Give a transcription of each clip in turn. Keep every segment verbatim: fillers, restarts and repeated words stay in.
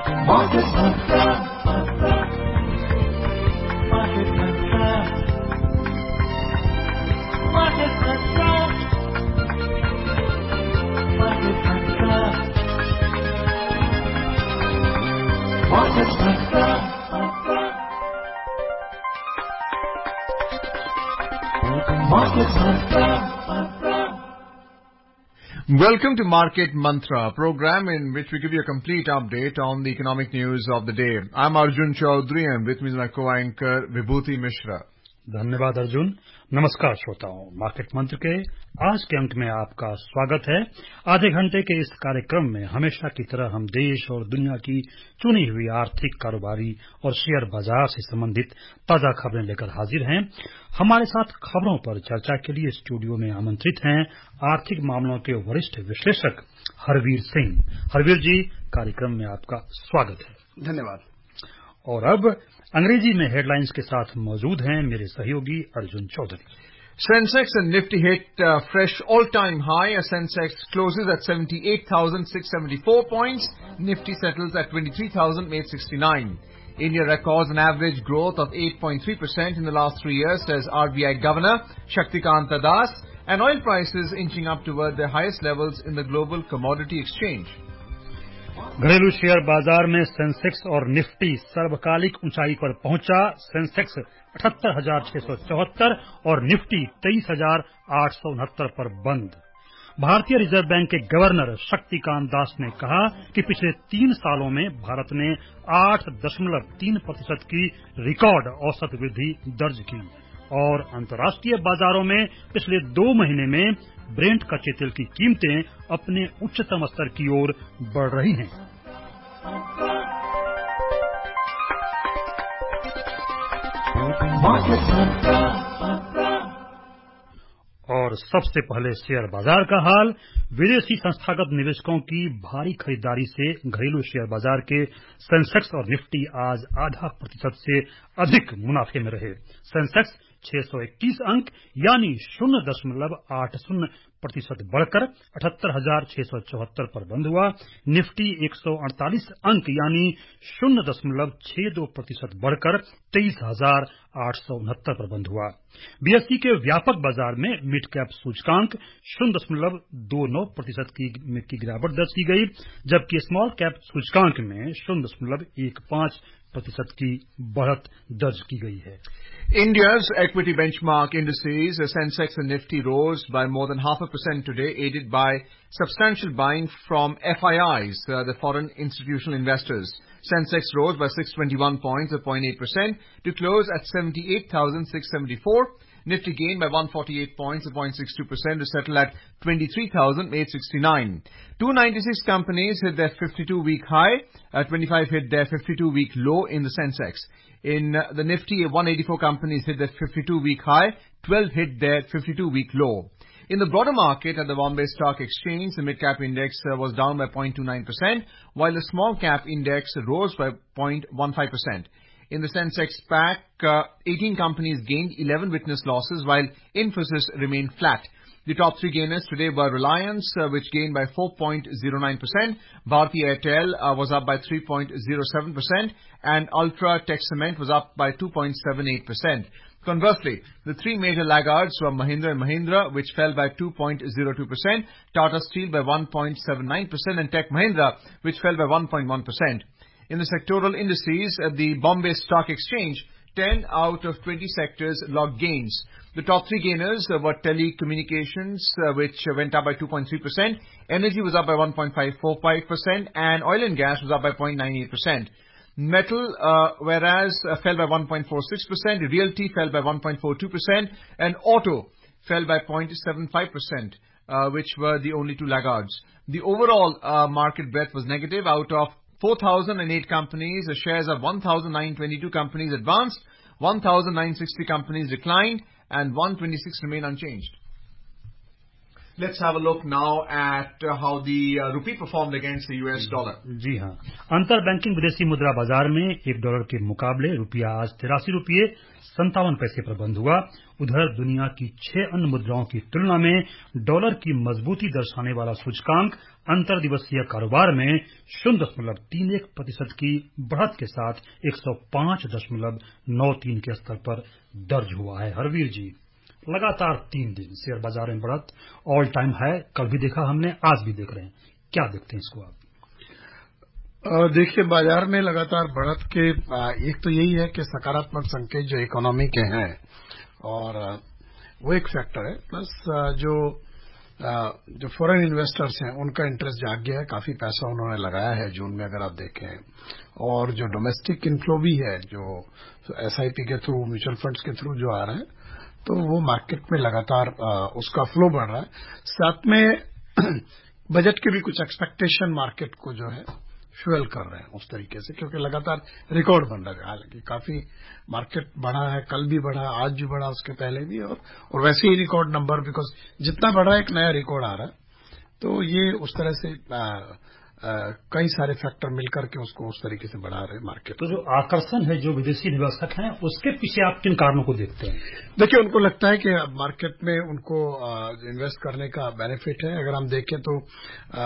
Market Mantra. Market Mantra. Market Mantra. Market Mantra. Market Mantra. Market Mantra. Welcome to Market Mantra, a program in which we give you a complete update on the economic news of the day. I'm Arjun Chaudhary and with me is my co-anchor Vibhuti Mishra. धन्यवाद अर्जुन। नमस्कार श्रोताओं, market मंत्र के आज के अंक में आपका स्वागत है। आधे घंटे के इस कार्यक्रम में हमेशा की तरह हम देश और दुनिया की चुनी हुई आर्थिक, कारोबारी और शेयर बाजार से संबंधित ताजा खबरें लेकर हाजिर हैं। हमारे साथ खबरों पर चर्चा के लिए स्टूडियो में आमंत्रित हैं आर्थिक मामलों के वरिष्ठ विश्लेषक हरवीर सिंह। हरवीर जी, कार्यक्रम में आपका स्वागत है। धन्यवाद। और अब अंग्रेजी में हेडलाइंस के साथ मौजूद हैं मेरे सहयोगी Arjun Chaudhary. Sensex and Nifty hit uh, fresh all-time high as Sensex closes at seventy-eight thousand six hundred seventy-four points. Nifty settles at twenty-three thousand eight hundred sixty-nine. India records an average growth of eight point three percent in the last three years, says R B I Governor Shaktikanta Das, and oil prices inching up toward their highest levels in the global commodity exchange. घरेलू share बाजार में Sensex और Nifty सर्वकालिक ऊंचाई पर पहुंचा। Sensex अठहत्तर हजार छह सौ चौहत्तर और निफ्टी तेईस हजार आठ सौ उनहत्तर पर बंद। भारतीय रिजर्व बैंक के गवर्नर शक्तिकांत दास ने कहा कि पिछले तीन सालों में भारत ने आठ दशमलव तीन प्रतिशत की रिकॉर्ड औसत वृद्धि दर्ज की और अंतर्राष्ट्रीय बाजारों में पिछले दो महीने में ब्रेंट कच्चे तेल की कीमतें अपने उच्चतम स्तर की ओर बढ़ रही हैं। और सबसे पहले शेयर बाजार का हाल। विदेशी संस्थागत निवेशकों की भारी खरीदारी से घरेलू शेयर बाजार के सेंसेक्स और निफ्टी आज आधा प्रतिशत से अधिक मुनाफे में रहे। सेंसेक्स छह सौ इक्कीस अंक यानी शून्य दशमलव आठ शून्य प्रतिशत बढ़कर अठहत्तर हजार छह सौ चौहत्तर पर बंद हुआ। निफ्टी एक सौ अड़तालीस अंक यानी शून्य दशमलव छह दो प्रतिशत बढ़कर तेईस हजार आठ सौ उनहत्तर पर बंद हुआ। बीएसई के व्यापक बाजार में मिड कैप सूचकांक शून्य दशमलव दो नौ प्रतिशत की, की गिरावट दर्ज की गई, जबकि स्मॉल कैप सूचकांक में शून्य दशमलव एक पांच प्रतिशत की बढ़त दर्ज की गई है। India's equity benchmark indices, Sensex and Nifty, rose by more than half a percent today, aided by substantial buying from F I Is, uh, the foreign institutional investors. Sensex rose by six hundred twenty-one points, zero point eight percent, to close at seventy-eight thousand six hundred seventy-four. Nifty gained by one hundred forty-eight points, zero point six two percent, to settle at twenty-three thousand eight hundred sixty-nine. two hundred ninety-six companies hit their fifty-two-week high. Uh, twenty-five hit their fifty-two-week low in the Sensex. In uh, the Nifty, one hundred eighty-four companies hit their fifty-two-week high. twelve hit their fifty-two-week low. In the broader market at the Bombay Stock Exchange, the mid-cap index uh, was down by zero point two nine percent, while the small-cap index rose by zero point one five percent. In the Sensex pack, uh, eighteen companies gained, eleven witnessed losses, while Infosys remained flat. The top three gainers today were Reliance, uh, which gained by four point zero nine percent, Bharti Airtel uh, was up by three point zero seven percent, and Ultra Tech Cement was up by two point seven eight percent. Conversely, the three major laggards were Mahindra and Mahindra, which fell by two point zero two percent, Tata Steel by one point seven nine percent, and Tech Mahindra, which fell by one point one percent. In the sectoral indices at the Bombay Stock Exchange, ten out of twenty sectors logged gains. The top three gainers uh, were telecommunications, uh, which uh, went up by two point three percent, energy was up by one point five four five percent, and oil and gas was up by zero point nine eight percent. Metal, uh, whereas, uh, fell by one point four six percent, realty fell by one point four two percent, and auto fell by zero point seven five percent, uh, which were the only two laggards. The overall uh, market breadth was negative. Out of four thousand eight companies, the shares of one thousand nine hundred twenty-two companies advanced, one thousand nine hundred sixty companies declined, and one hundred twenty-six remain unchanged. Let's have a look now at uh, how the uh, rupee performed against the U S dollar. जी हाँ, अंतर banking विदेशी मुद्रा बाजार में एक dollar के मुकाबले रुपया आज तिरासी रुपये संतावन पैसे पर बंद हुआ। उधर दुनिया की छह अन्य मुद्राओं की तुलना में डॉलर की मजबूती दर्शाने वाला सूचकांक अंतर दिवसीय कारोबार में शून्य दशमलव तीन एक प्रतिशत की बढ़त के साथ एक सौ पांच दशमलव नौ तीन के स्तर पर दर्ज हुआ है। हरवीर जी, लगातार तीन दिन शेयर बाजार में बढ़त ऑल टाइम है, कल भी देखा हमने, आज भी देख रहे हैं, क्या देखते हैं इसको आप? देखिए, बाजार में लगातार बढ़त के एक तो यही है कि सकारात्मक संकेत जो इकोनॉमी के हैं और वो एक फैक्टर है, प्लस जो जो फॉरेन इन्वेस्टर्स हैं उनका इंटरेस्ट जाग गया है, काफी पैसा उन्होंने लगाया है जून में अगर आप देखें, और जो डोमेस्टिक इनफ्लो भी है जो एसआईपी के थ्रू, म्यूचुअल फंड्स के थ्रू जो आ रहा है, तो वो मार्केट में लगातार आ, उसका फ्लो बढ़ रहा है। साथ में बजट के भी कुछ एक्सपेक्टेशन मार्केट को जो है फ्यूल कर रहे हैं उस तरीके से, क्योंकि लगातार रिकॉर्ड बन रहा है। हालांकि काफी मार्केट बढ़ा है, कल भी बढ़ा, आज भी बढ़ा, उसके पहले भी, और, और वैसे ही रिकॉर्ड नंबर, बिकॉज जितना बढ़ रहा है एक नया रिकॉर्ड आ रहा है। तो ये उस तरह से आ, आ, कई सारे फैक्टर मिलकर के उसको उस तरीके से बढ़ा रहे हैं मार्केट। तो जो आकर्षण है जो विदेशी निवेशक हैं उसके पीछे आप किन कारणों को देखते हैं? देखिए, उनको लगता है कि मार्केट में उनको इन्वेस्ट करने का बेनिफिट है। अगर हम देखें तो आ,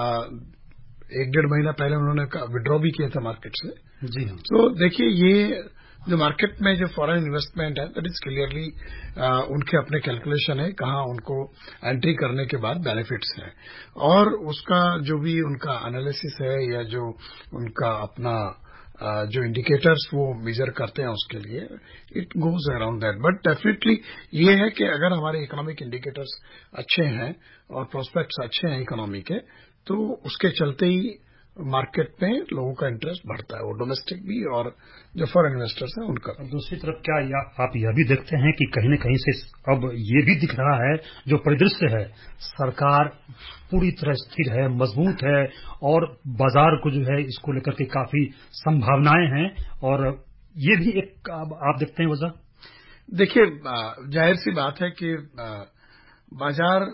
एक डेढ़ महीना पहले उन्होंने विड्रॉ भी किया था मार्केट से। जी हाँ। तो देखिए, ये जो मार्केट में जो फॉरेन इन्वेस्टमेंट है, दैट इज क्लियरली उनके अपने कैलकुलेशन है कहाँ उनको एंट्री करने के बाद बेनिफिट्स हैं, और उसका जो भी उनका एनालिसिस है या जो उनका अपना uh, जो इंडिकेटर्स वो मेजर करते हैं उसके लिए, it goes around that. But definitely ये है कि अगर हमारे इकोनॉमिक इंडिकेटर्स अच्छे हैं और प्रोस्पेक्ट्स अच्छे हैं इकोनॉमी के, तो उसके चलते ही मार्केट में लोगों का इंटरेस्ट बढ़ता है, वो डोमेस्टिक भी और जो फॉरेन इन्वेस्टर्स हैं उनका। दूसरी तरफ क्या या, आप यह भी देखते हैं कि कहीं न कहीं से अब ये भी दिख रहा है, जो परिदृश्य है, सरकार पूरी तरह स्थिर है, मजबूत है, और बाजार को जो है इसको लेकर के काफी संभावनाएं हैं, और ये भी एक आप देखते हैं वजह? देखिए, जाहिर सी बात है कि बाजार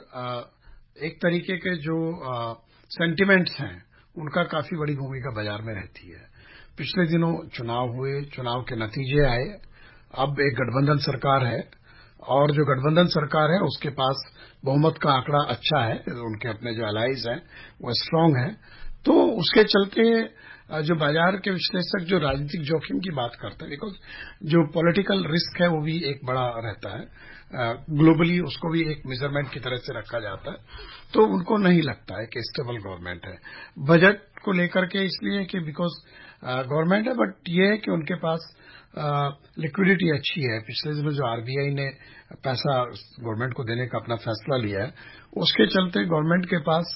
एक तरीके के जो सेंटिमेंट्स हैं उनका काफी बड़ी भूमिका बाजार में रहती है। पिछले दिनों चुनाव हुए, चुनाव के नतीजे आए, अब एक गठबंधन सरकार है, और जो गठबंधन सरकार है उसके पास बहुमत का आंकड़ा अच्छा है, उनके अपने जो अलाइज हैं वो स्ट्रांग है। तो उसके चलते जो बाजार के विश्लेषक जो राजनीतिक जोखिम की बात करते हैं, बिकॉज जो पॉलिटिकल रिस्क है वो भी एक बड़ा रहता है, ग्लोबली उसको भी एक मेजरमेंट की तरह से रखा जाता है, तो उनको नहीं लगता है कि स्टेबल गवर्नमेंट है। बजट को लेकर के इसलिए कि बिकॉज गवर्नमेंट है, बट ये है कि उनके पास लिक्विडिटी अच्छी है। पिछले दिनों जो आरबीआई ने पैसा गवर्नमेंट को देने का अपना फैसला लिया है, उसके चलते गवर्नमेंट के पास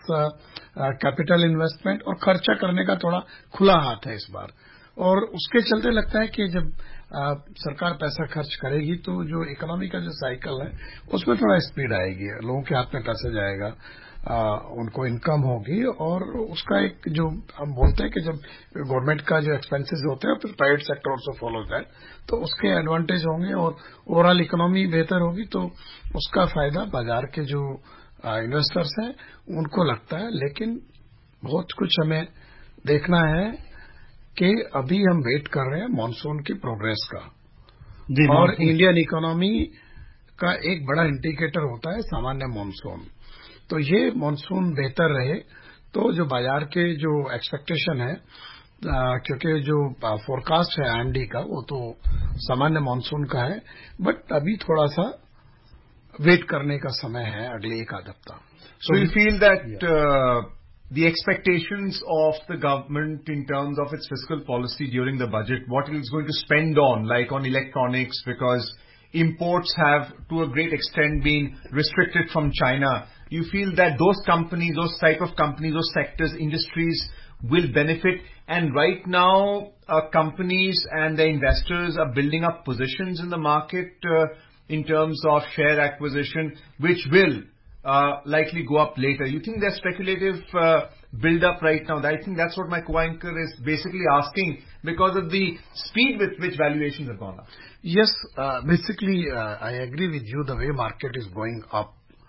कैपिटल इन्वेस्टमेंट और खर्चा करने का थोड़ा खुला हाथ है इस बार, और उसके चलते लगता है कि जब आ, सरकार पैसा खर्च करेगी तो जो इकोनॉमी का जो साइकिल है उसमें थोड़ा स्पीड आएगी, लोगों के हाथ में पैसा जाएगा, आ, उनको इनकम होगी, और उसका एक जो हम बोलते हैं कि जब गवर्नमेंट का जो एक्सपेंसेस होते हैं फिर private sector also follow that, तो उसके एडवांटेज होंगे और ओवरऑल इकोनॉमी बेहतर होगी, तो उसका फायदा बाजार के जो इन्वेस्टर्स हैं उनको लगता है। लेकिन बहुत कुछ हमें देखना है कि अभी हम वेट कर रहे हैं मॉनसून की प्रोग्रेस का, और इंडियन इकोनॉमी का एक बड़ा इंडिकेटर होता है सामान्य मॉनसून। तो ये मॉनसून बेहतर रहे तो जो बाजार के जो एक्सपेक्टेशन है, क्योंकि जो फोरकास्ट है आईएमडी का वो तो सामान्य मॉनसून का है, बट अभी थोड़ा सा वेट करने का समय है, अगले एक आध हफ्ता। So you feel that uh, the expectations of the government in terms of its fiscal policy during the budget, what it is going to spend on, like on electronics, because imports have to a great extent been restricted from China, you feel that those companies, those type of companies, those sectors, industries will benefit, and right now uh, companies and the investors are building up positions in the market uh, in terms of share acquisition, which will uh, likely go up later. You think there's speculative uh, build up right now? I think that's what my co-anchor is basically asking, because of the speed with which valuations have gone up. Yes, uh, basically uh, I agree with you. The way market is going up,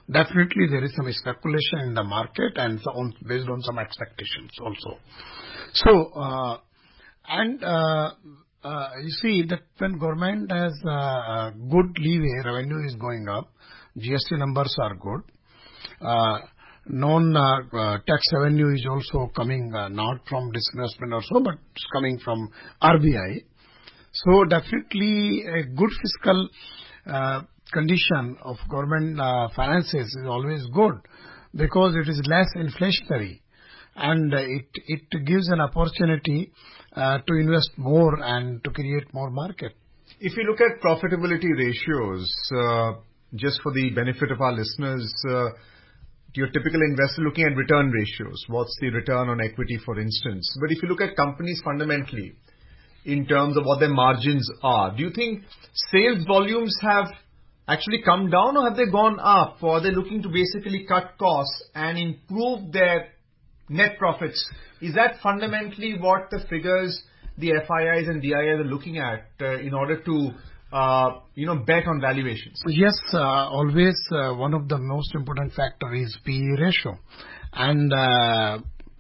definitely there is some speculation in the market and so on, based on some expectations also. So, uh, and uh, uh, you see that when government has uh, good leeway, revenue is going up, G S T numbers are good, uh, non-tax uh, uh, revenue is also coming uh, not from disinvestment or so, but it's coming from R B I. So definitely a good fiscal uh, condition of government uh, finances is always good because it is less inflationary and it it gives an opportunity uh, to invest more and to create more market. If you look at profitability ratios, uh, just for the benefit of our listeners, uh, your typical investor looking at return ratios. What's the return on equity, for instance? But if you look at companies fundamentally, in terms of what their margins are, do you think sales volumes have actually come down or have they gone up? Or are they looking to basically cut costs and improve their net profits? Is that fundamentally what the figures, the F I Is and D I Is are looking at uh, in order to uh, you know, bet on valuations? Yes, uh, always uh, one of the most important factor is P E ratio. And uh,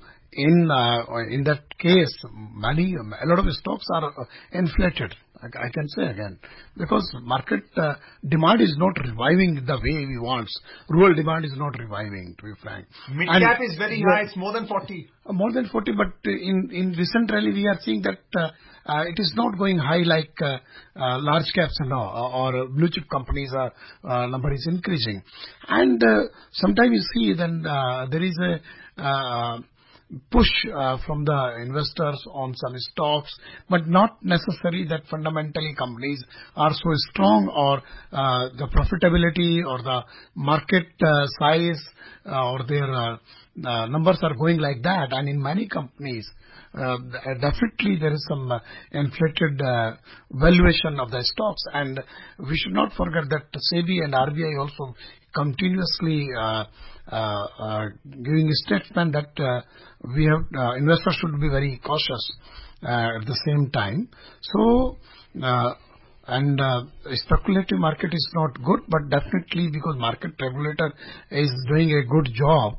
in uh, in that case, many, a lot of stocks are uh, inflated. I, I can say again, because market uh, demand is not reviving the way we want. Rural demand is not reviving, to be frank. Mid cap is very high; it's more than forty. Uh, more than forty, but in in recent rally we are seeing that uh, uh, it is not going high like uh, uh, large caps and all, or blue chip companies. Are, uh, number is increasing, and uh, sometimes you see then uh, there is a uh, push uh, from the investors on some stocks, but not necessarily that fundamentally companies are so strong or uh, the profitability or the market uh, size uh, or their uh, uh, numbers are going like that. And in many companies, uh, definitely there is some uh, inflated uh, valuation of the stocks. And we should not forget that SEBI and R B I also continuously uh, uh, uh, giving a statement that uh, we have uh, investors should be very cautious uh, at the same time. So, uh, and uh, speculative market is not good, but definitely because market regulator is doing a good job,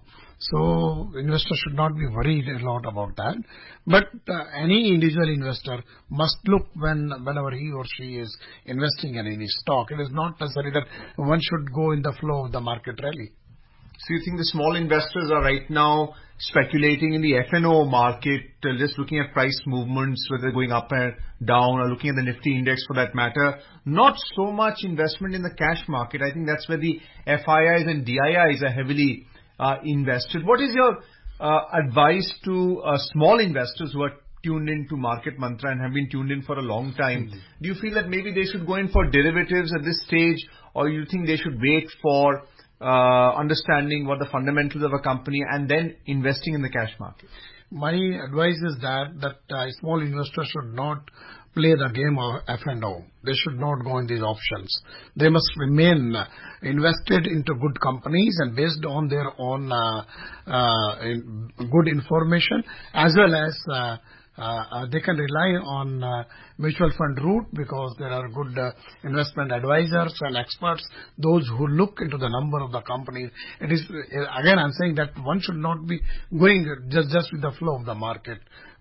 so investors should not be worried a lot about that. But uh, any individual investor must look when whenever he or she is investing in any stock. It is not necessary that one should go in the flow of the market rally. So you think the small investors are right now speculating in the F and O market, uh, just looking at price movements, whether they're going up and down, or looking at the Nifty index for that matter, not so much investment in the cash market. I think that's where the F I Is and D I Is are heavily uh, invested. What is your uh, advice to uh, small investors who are tuned into Market Mantra and have been tuned in for a long time? Mm-hmm. Do you feel that maybe they should go in for derivatives at this stage, or you think they should wait for Uh, understanding what the fundamentals of a company and then investing in the cash market? My advice is that that uh, small investors should not play the game of F and O. They should not go in these options. They must remain uh, invested into good companies and based on their own uh, uh, in good information, as well as uh, Uh, uh, they can rely on uh, mutual fund route because there are good uh, investment advisors and experts, those who look into the number of the companies. It is, uh, again, I'm saying that one should not be going just, just with the flow of the market.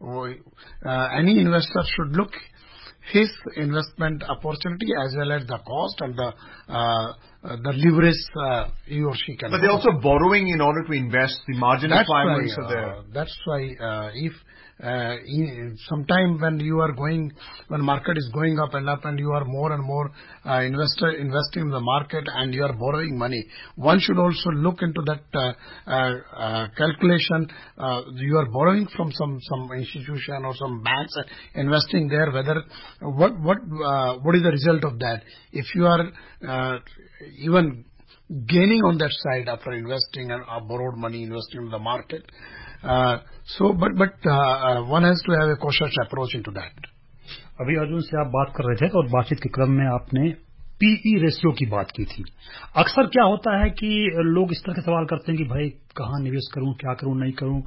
Uh, any investor should look his investment opportunity as well as the cost and the uh, uh, the leverage uh, he or she can. But they're also borrowing in order to invest. The margin that's requirements why, are there. Uh, that's why uh, if uh, sometime when you are going, when market is going up and up and you are more and more uh, investor investing in the market and you are borrowing money, one should also look into that uh, uh, uh, calculation. Uh, you are borrowing from some some institution or some banks and investing there. Whether what what uh, what is the result of that? If you are uh, even gaining on that side after investing and uh, borrowed money investing in the market. Uh, so, but but uh, one has to have a cautious approach into that. अभी अर्जुन से आप बात कर रहे थे और बातचीत के क्रम में आपने पीई रेशियो की बात की थी. अक्सर क्या होता है कि लोग इस तरह के सवाल करते हैं कि भाई कहाँ निवेश करूं, क्या करूं, नहीं करूं.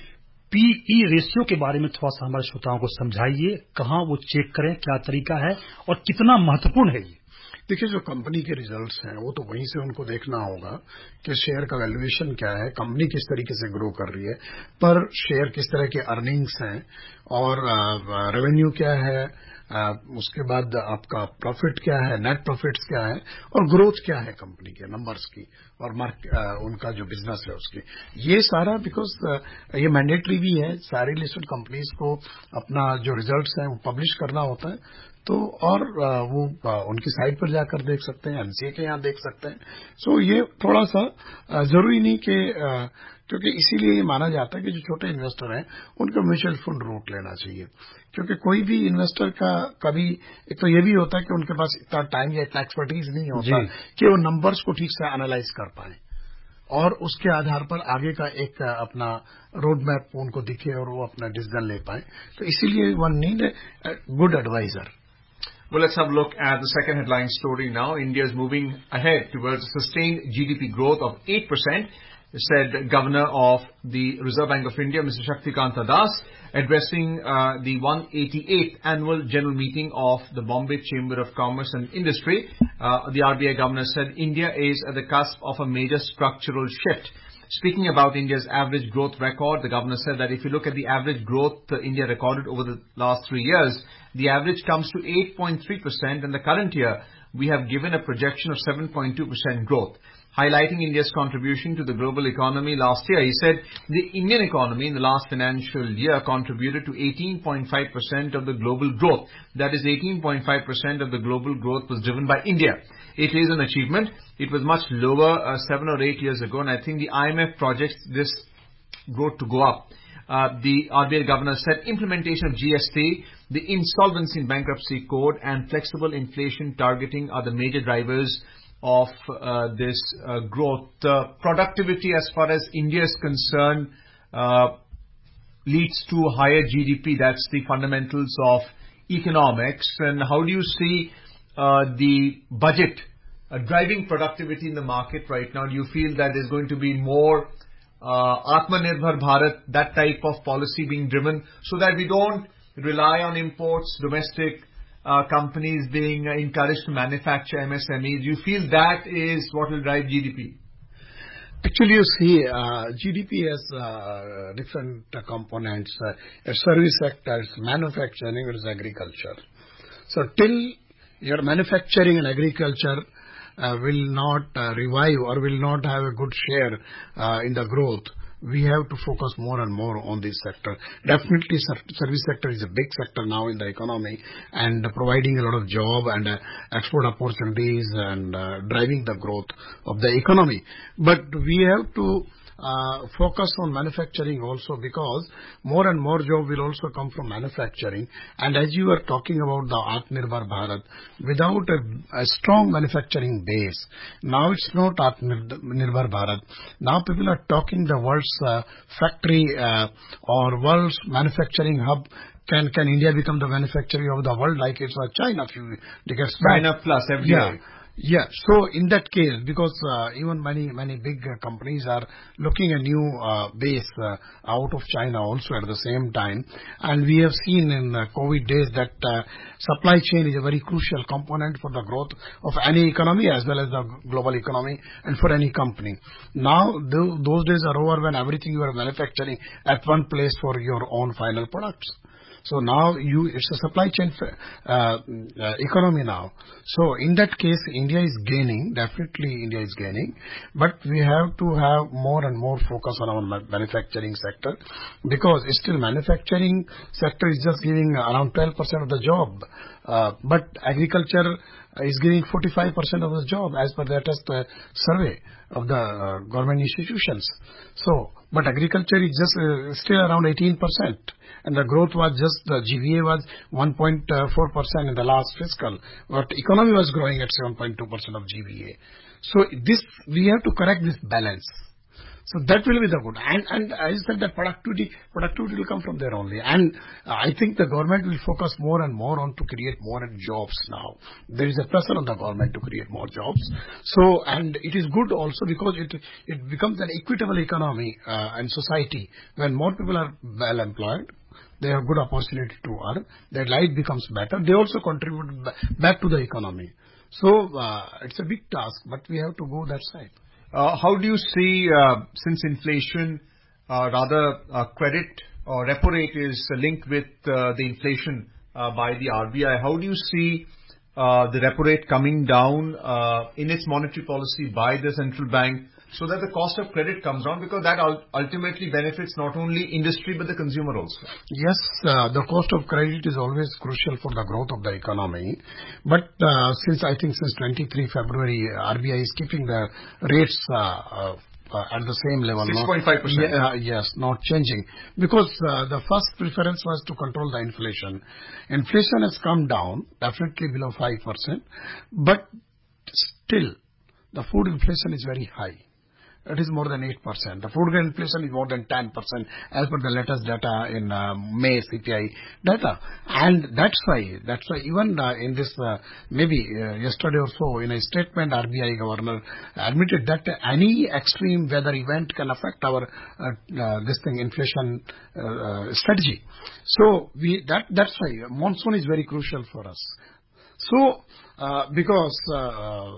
पीई रेशियो के बारे में थोड़ा सा हमारे श्रोताओं को समझाइए. कहाँ वो चेक करें, क्या तरीका है और कितना महत्वपूर्ण है ये. देखिए, जो कंपनी के रिजल्ट्स हैं वो तो वहीं से उनको देखना होगा कि शेयर का वैल्यूएशन क्या है, कंपनी किस तरीके से ग्रो कर रही है, पर शेयर किस तरह के अर्निंग्स हैं और रेवेन्यू क्या है, आ, उसके बाद आपका प्रॉफिट क्या है, नेट प्रॉफिट्स क्या है और ग्रोथ क्या है कंपनी के नंबर्स की और मार्क आ, उनका जो बिजनेस है उसकी, ये सारा बिकॉज ये मैंडेटरी भी है, सारी लिस्टेड कंपनीज को अपना जो रिजल्ट्स हैं वो पब्लिश करना होता है। तो और आ, वो आ, उनकी साइट पर जाकर देख सकते हैं, एमसीए के यहाँ देख सकते हैं। सो ये थोड़ा सा आ, जरूरी नहीं कि आ, क्योंकि इसीलिए ये माना जाता है कि जो छोटे इन्वेस्टर हैं उनको म्यूचुअल फंड रूट लेना चाहिए, क्योंकि कोई भी इन्वेस्टर का कभी एक तो ये भी होता है कि उनके पास इतना टाइम या इतना एक्सपर्टीज नहीं होता कि वो नंबर्स को ठीक से एनालाइज कर पाए और उसके आधार पर आगे का एक अपना रोड मैप उनको दिखे और वो अपना डिसीजन ले पाए। तो इसीलिए one need a good advisor. Well, let's have a look at the second headline story now. India is moving ahead towards a sustained G D P growth of eight percent, said Governor of the Reserve Bank of India, Mister Shaktikanta Das, addressing uh, the one hundred eighty-eighth Annual General Meeting of the Bombay Chamber of Commerce and Industry. Uh, the R B I Governor said India is at the cusp of a major structural shift. Speaking about India's average growth record, the Governor said that if you look at the average growth uh, India recorded over the last three years, the average comes to eight point three percent, and the current year we have given a projection of seven point two percent growth. Highlighting India's contribution to the global economy last year, he said the Indian economy in the last financial year contributed to eighteen point five percent of the global growth. That is, eighteen point five percent of the global growth was driven by India. It is an achievement. It was much lower uh, seven or eight years ago, and I think the I M F projects this growth to go up. Uh, the R B I Governor said implementation of G S T, the Insolvency and Bankruptcy Code, and flexible inflation targeting are the major drivers of uh, this uh, growth. Uh, productivity, as far as India is concerned, uh, leads to higher G D P. That's the fundamentals of economics. And how do you see uh, the budget uh, driving productivity in the market right now? Do you feel that there's going to be more uh, Atmanirbhar Bharat, that type of policy being driven, so that we don't rely on imports, domestic Uh, companies being uh, encouraged to manufacture M S M Es? Do you feel that is what will drive G D P? Actually, you see, uh, G D P has uh, different uh, components. Uh, a service sector, it's manufacturing, it is agriculture. So till your manufacturing and agriculture uh, will not uh, revive or will not have a good share uh, in the growth, we have to focus more and more on this sector. Definitely, service sector is a big sector now in the economy and providing a lot of job and uh, export opportunities and uh, driving the growth of the economy. But we have to uh, focus on manufacturing also, because more and more job will also come from manufacturing. And as you were talking about the Atmanirbhar Bharat, without a, a strong manufacturing base, now it's not Atmanirbhar Bharat. Now people are talking the world's uh, factory uh, or world's manufacturing hub. Can can India become the manufacturing of the world like it's uh, China a few decades back? China plus every yeah. day. Yeah. So in that case, because uh, even many many big uh, companies are looking a new uh, base uh, out of China also at the same time, and we have seen in uh, COVID days that uh, supply chain is a very crucial component for the growth of any economy as well as the global economy and for any company. Now th- those days are over when everything you are manufacturing at one place for your own final products. So now you, it's a supply chain uh, uh, economy now. So in that case, India is gaining, definitely India is gaining, but we have to have more and more focus on our manufacturing sector, because still manufacturing sector is just giving around twelve percent of the job, uh, but agriculture is giving forty-five percent of the job as per the latest uh, survey of the uh, government institutions. So, but agriculture is just uh, still around eighteen percent. And the growth was just, the G V A was one point four percent in the last fiscal, but economy was growing at seven point two percent of G V A. So this, we have to correct this balance. So that will be the good. And, and as I said, that productivity, productivity will come from there only. And uh, I think the government will focus more and more on to create more jobs now. There is a pressure on the government to create more jobs. So, and it is good also because it, it becomes an equitable economy uh, and society. When more people are well employed, they have good opportunity to earn, their life becomes better, they also contribute back to the economy. So uh, it's a big task, but we have to go that side. Uh, how do you see, uh, since inflation, uh, rather uh, credit or repo rate is linked with uh, the inflation uh, by the R B I, how do you see uh, the repo rate coming down uh, in its monetary policy by the central bank so that the cost of credit comes down, because that ultimately benefits not only industry but the consumer also? Yes, uh, the cost of credit is always crucial for the growth of the economy. But uh, since I think since twenty-third February, R B I is keeping the rates uh, uh, uh, at the same level. six point five percent. Yeah, uh, yes, not changing. Because uh, the first preference was to control the inflation. Inflation has come down, definitely below five percent. But still, the food inflation is very high. It is more than eight percent. The food grain inflation is more than ten percent as per the latest data in uh, May C P I data. And that's why, that's why even uh, in this, uh, maybe uh, yesterday or so, in a statement, R B I governor admitted that any extreme weather event can affect our, uh, uh, this thing, inflation uh, strategy. So we, that, that's why monsoon is very crucial for us. So, uh, because, uh,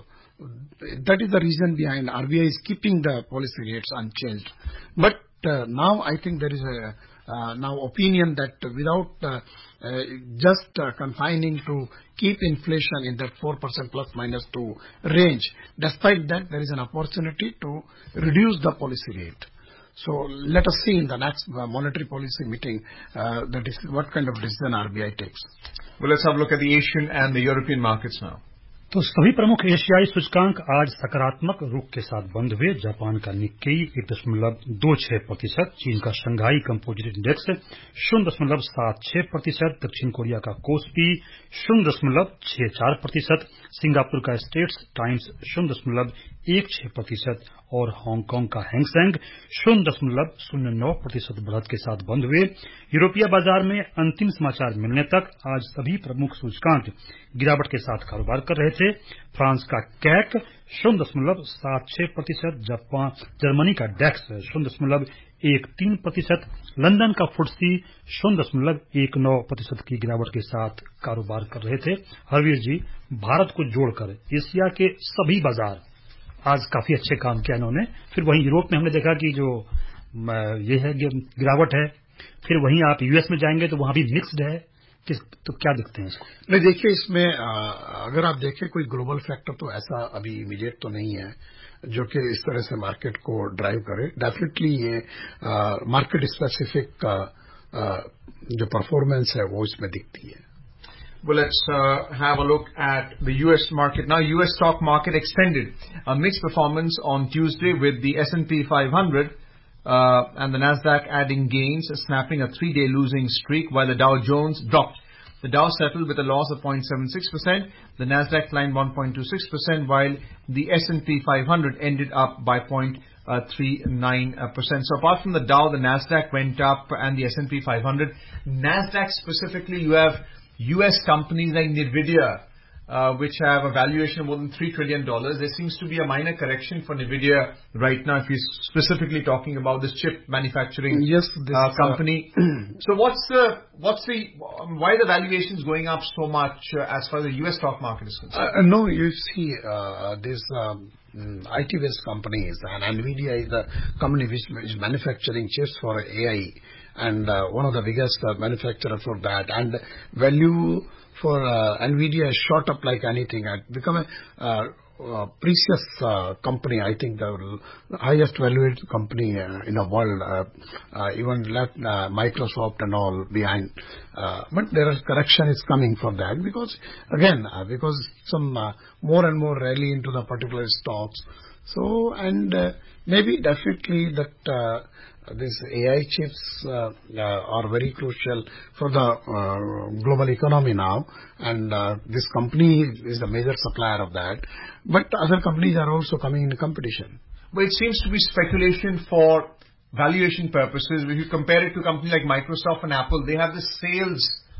that is the reason behind R B I is keeping the policy rates unchanged. But uh, now I think there is a uh, now opinion that without uh, uh, just uh, confining to keep inflation in that four percent plus minus two range, despite that there is an opportunity to reduce the policy rate. So let us see in the next uh, monetary policy meeting uh, that is what kind of decision R B I takes. Well, let's have a look at the Asian and the European markets now. तो सभी प्रमुख एशियाई सूचकांक आज सकारात्मक रुख के साथ बंद हुए। जापान का निक्केई एक दशमलव दो छह प्रतिशत, चीन का शंघाई कंपोजिट इंडेक्स शून्य दशमलव सात छह प्रतिशत, दक्षिण कोरिया का कोस्पी शून्य दशमलव छह चार प्रतिशत, सिंगापुर का स्टेट्स टाइम्स शून्य दशमलव एक छह प्रतिशत और हांगकांग का हैंगसेंग शून्य दशमलव शून्य नौ प्रतिशत बढ़त के साथ बंद हुए। यूरोपीय बाजार में अंतिम समाचार मिलने तक आज सभी प्रमुख सूचकांक गिरावट के साथ कारोबार कर रहे थे। फ्रांस का कैक शून्य दशमलव सात छह प्रतिशत, जापान जर्मनी का डेक्स शून्य दशमलव एक तीन प्रतिशत, लंदन का फुटसी शून्य दशमलव एक नौ प्रतिशत की गिरावट के साथ कारोबार कर रहे थे। हरवीर जी, भारत को जोड़कर एशिया के सभी बाजार आज काफी अच्छे काम किया इन्होंने। फिर वहीं यूरोप में हमने देखा कि जो ये है गिरावट है, फिर वहीं आप यूएस में जाएंगे तो वहां भी मिक्स्ड है। किस तो क्या दिखते हैं इसको? नहीं, देखिए इसमें आ, अगर आप देखें कोई ग्लोबल फैक्टर तो ऐसा अभी इमीडिएट तो नहीं है जो कि इस तरह से मार्केट को ड्राइव करे। डेफिनेटली ये मार्केट स्पेसिफिक जो परफॉर्मेंस है वो इसमें दिखती है। Well, let's uh, have a look at the U S market. Now, U S stock market extended a mixed performance on Tuesday with the S and P five hundred uh, and the Nasdaq adding gains, snapping a three-day losing streak, while the Dow Jones dropped. The Dow settled with a loss of zero point seven six percent. The Nasdaq climbed one point two six percent, while the S and P five hundred ended up by zero point three nine percent. So apart from the Dow, the Nasdaq went up and the S and P five hundred. Nasdaq specifically, you have U S companies like NVIDIA, uh, which have a valuation of more than three trillion dollars. There seems to be a minor correction for NVIDIA right now, if you're specifically talking about this chip manufacturing yes, this, uh, company. Uh, so what's the, what's the, why are the valuations going up so much uh, as far as the U S stock market is concerned? Uh, no, you see, uh, this um, I T-based companies, and NVIDIA is the company which is manufacturing chips for A I. And uh, one of the biggest uh, manufacturer for that, and value for uh, NVIDIA shot up like anything. It become a uh, uh, precious uh, company. I think the highest valued company uh, in the world. Uh, uh, even left uh, Microsoft and all behind. Uh, but there is correction is coming for that because again uh, because some uh, more and more rally into the particular stocks. So and uh, maybe definitely that. Uh, These A I chips uh, uh, are very crucial for the uh, global economy now, and uh, this company is the major supplier of that. But other companies are also coming in competition. Well, it seems to be speculation for valuation purposes. If you compare it to a company like Microsoft and Apple, they have the sales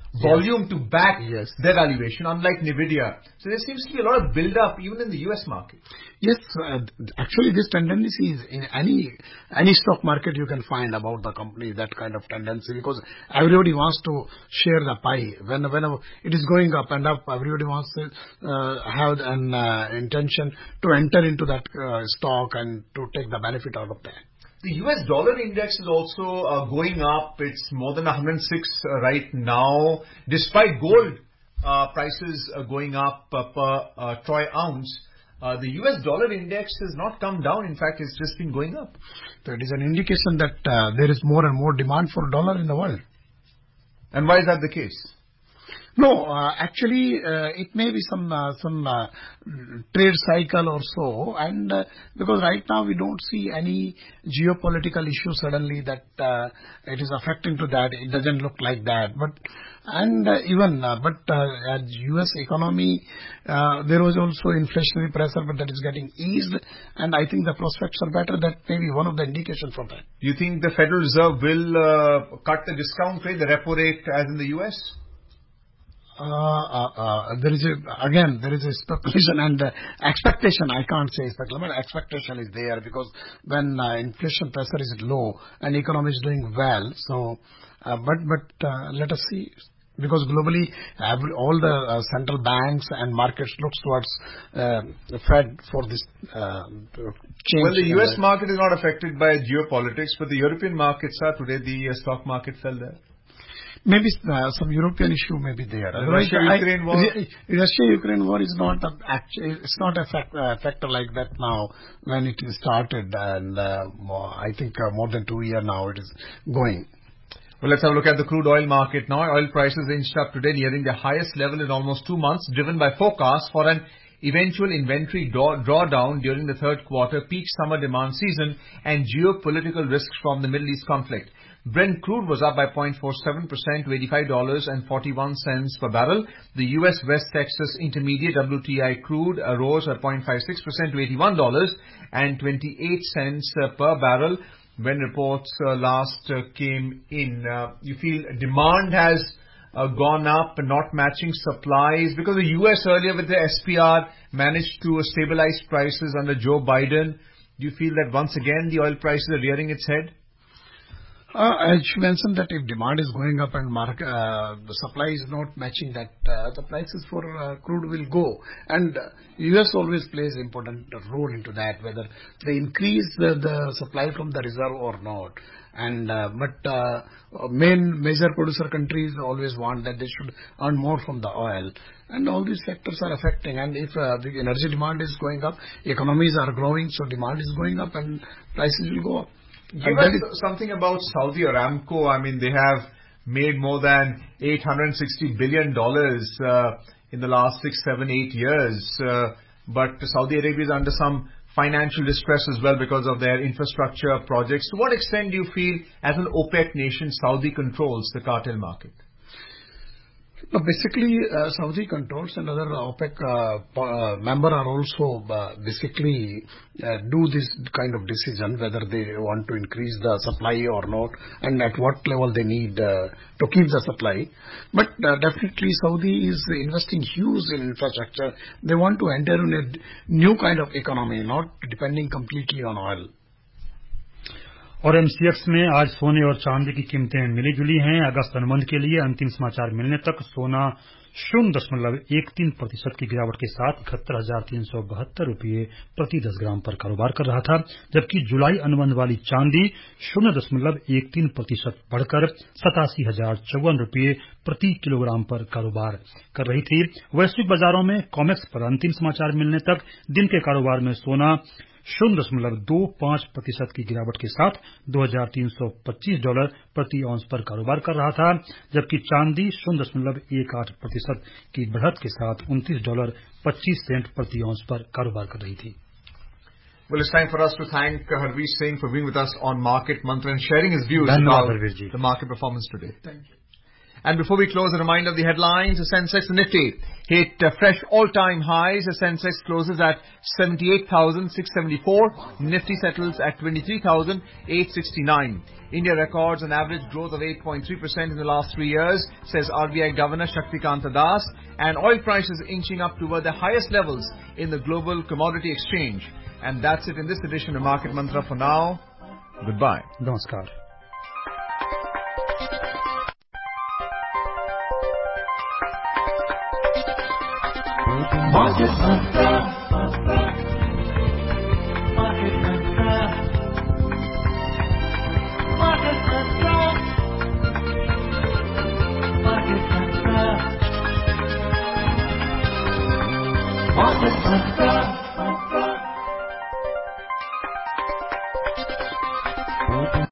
volume yes. to back yes. their valuation, unlike Nvidia. So there seems to be a lot of build-up even in the U S market. Yes, uh, actually this tendency is in any any stock market you can find about the company, that kind of tendency, because everybody wants to share the pie. When, whenever it is going up and up, everybody wants to uh, have an uh, intention to enter into that uh, stock and to take the benefit out of that. The U S dollar index is also uh, going up. It's more than one hundred six uh, right now, despite gold uh, prices uh, going up uh, per uh, troy ounce. Uh, the U S dollar index has not come down. In fact, it's just been going up. So it is an indication that uh, there is more and more demand for dollar in the world. And why is that the case? No, uh, actually, uh, it may be some uh, some uh, trade cycle or so, and uh, because right now we don't see any geopolitical issue suddenly that uh, it is affecting to that. It doesn't look like that. But and uh, even uh, but uh, as U S economy, uh, there was also inflationary pressure, but that is getting eased, and I think the prospects are better. That may be one of the indications from that. Do you think the Federal Reserve will uh, cut the discount rate, the repo rate, as in the U S? Uh, uh, uh, there is a, again, there is a speculation and uh, expectation. I can't say speculation, but expectation is there, because when uh, inflation pressure is low and economy is doing well, so, uh, but, but, uh, let us see. Because globally, every, all the uh, central banks and markets looks towards uh, the Fed for this uh, change. Well, the U S market is not affected by geopolitics, but the European markets are. Today, the uh, stock market fell there. Maybe uh, some European issue may be there. The Russia-Ukraine war. Russia-Ukraine war is not a, actually, it's not a fact, uh, factor like that now when it started, and uh, more, I think uh, more than two years now it is going. Well, let's have a look at the crude oil market now. Oil prices inched up today, nearing their highest level in almost two months, driven by forecasts for an eventual inventory draw, drawdown during the third quarter, peak summer demand season, and geopolitical risks from the Middle East conflict. Brent crude was up by zero point four seven percent to eighty-five dollars and forty-one cents per barrel. The U S West Texas Intermediate W T I crude uh, rose by zero point five six percent to eighty-one dollars and twenty-eight cents uh, per barrel. When reports uh, last uh, came in, uh, you feel demand has uh, gone up and not matching supplies, because the U S earlier with the S P R managed to uh, stabilize prices under Joe Biden. Do you feel that once again the oil prices are rearing its head? Uh, I should mention that if demand is going up and market, uh, the supply is not matching that, uh, the prices for uh, crude will go. And uh, U S always plays an important role into that, whether they increase the, the supply from the reserve or not. And uh, but uh, main major producer countries always want that they should earn more from the oil. And all these factors are affecting. And if uh, the energy demand is going up, economies are growing, so demand is going up and prices will go up. Give us something about Saudi Aramco. I mean, they have made more than eight hundred sixty billion dollars uh, in the last six, seven, eight years. Uh, but Saudi Arabia is under some financial distress as well because of their infrastructure projects. To what extent do you feel, as an OPEC nation, Saudi controls the cartel market? No, basically, uh, Saudi controls and other OPEC uh, uh, member are also uh, basically uh, do this kind of decision whether they want to increase the supply or not, and at what level they need uh, to keep the supply. But uh, definitely Saudi is investing huge in infrastructure. They want to enter in a new kind of economy, not depending completely on oil. और MCX में आज सोने और चांदी की कीमतें मिली जुली हैं। अगस्त अनुबंध के लिए अंतिम समाचार मिलने तक सोना शून्य दशमलव एक तीन प्रतिशत की गिरावट के साथ इकहत्तर हजार तीन सौ बहत्तर रूपये प्रति दस ग्राम पर कारोबार कर रहा था, जबकि जुलाई अनुबंध वाली चांदी शून्य दशमलव एक तीन प्रतिशत बढ़कर सतासी हजार चौवन रूपये प्रति किलोग्राम पर कारोबार कर रही थी। वैश्विक बाजारों में कॉमेक्स पर अंतिम समाचार मिलने तक दिन के कारोबार में सोना शून्य दशमलव दो पांच प्रतिशत की गिरावट के साथ दो हजार तीन सौ पच्चीस डॉलर प्रति औंस पर कारोबार कर रहा था, जबकि चांदी शून्य दशमलव एक आठ प्रतिशत की बढ़त के साथ उनतीस डॉलर पच्चीस सेंट प्रति औंस पर कारोबार कर रही थी। Well, it's time for us to thank uh, Harveer Singh for being with us on Market Mantra and sharing his views about the market performance today. Thank you. And before we close, a reminder of the headlines. The Sensex Nifty hit uh, fresh all-time highs. The Sensex closes at seventy-eight thousand six hundred seventy-four. Nifty settles at twenty-three thousand eight hundred sixty-nine. India records an average growth of eight point three percent in the last three years, says R B I Governor Shaktikanta Das. And oil prices inching up toward the highest levels in the global commodity exchange. And that's it in this edition of Market Mantra for now. Goodbye. Namaskar. Market Mantra.